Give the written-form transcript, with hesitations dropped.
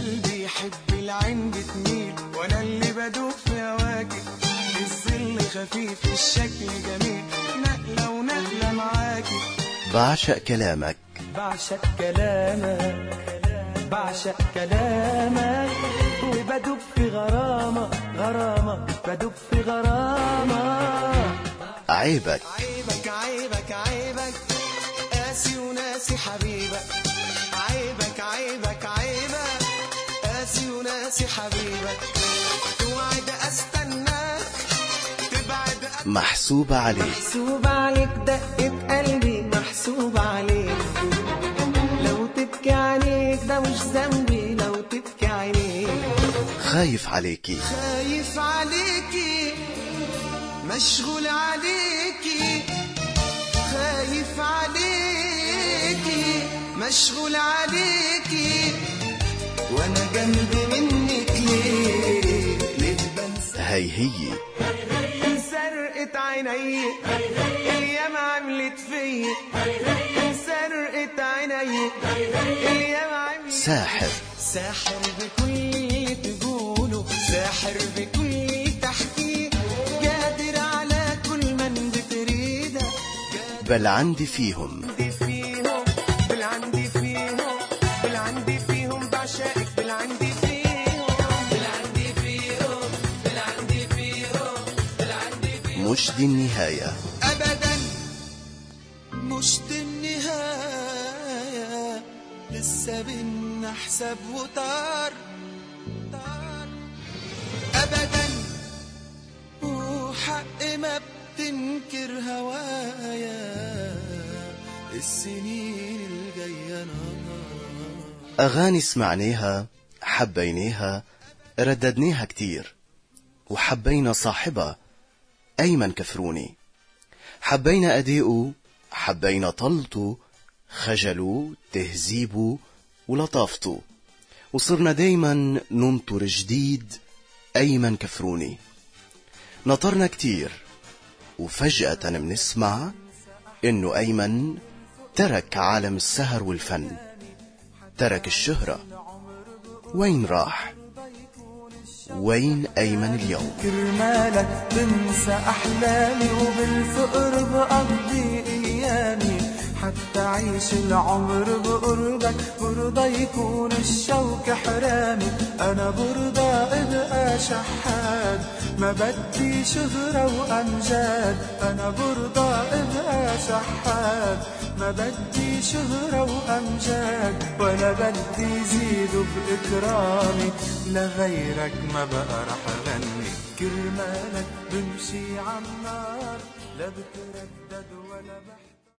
قلبي يحب العين بتميل، وانا اللي بدوب في هواكي. الظل خفيف الشكل جميل، نقلة ونقلة معاكي. بعشق كلامك، بعشق كلامك، بعشق كلامك، وبدوب في غرامة غرامة، بدوب في غرامة. عيبك عيبك عيبك عيبك، قاسي وناسي حبيبك. عيبك عيبك عيبك، قاسي وناسي حبيبك. توعد استناك، تبعد محسوب عليك، محسوب عليك دقة قلبي، محسوب عليك. لو تبكي عليك ده مش ذنبي، لو تبكي عليك. خايف عليكي، خايف عليكي، مشغول عليكي. خايف عليكي، مشغول عليكي. وانا جنبي منك ليه؟ ليه بنسى؟ هي سرقت عيني الايام عملت فيا. سرقت عيني الايام عملت. ساحر، ساحر بكل اللي تقوله، ساحر بكل تحكيه. قادر على كل من بتريده. بل عندي فيهم، بل عندي فيهم، بل عندي فيهم بعشقك. بل عندي فيهم، بل عندي فيهم، بل عندي فيهم، بل عندي فيهم. مش دي النهاية أبدا، مش دي النهاية. لسه بينا حساب وطار أبدا. وحق ما بتنكر هوايا، السنين الجاية نار. أغاني سمعناها، حبيناها، رددناها كتير، وحبينا صاحبها أيمن كفروني. حبينا أداؤه، حبينا طلته، خجله، تهذيبه ولطافته، وصرنا دايما ننطر جديد أيمن كفروني. نطرنا كتير، وفجأة بنسمع إنه أيمن ترك عالم السهر والفن، ترك الشهرة. وين راح؟ وين أيمن اليوم؟ كرمالك بنسى أحلامي، وبالفقر بقضي أيامي. حتى عيش العمر بقربك، برضى يكون الشوك حرامي. أنا برضى أبقى شحات، ما بدي شهرة وأمجاد. أنا برضى أبقى شحات، ما بدي شهرة وأمجاد. ولا بدي زيدوا بإكرامي، لغيرك ما بقى رح أغني. كرمالك بمشي عالنار، لا بتردد ولا بحكي.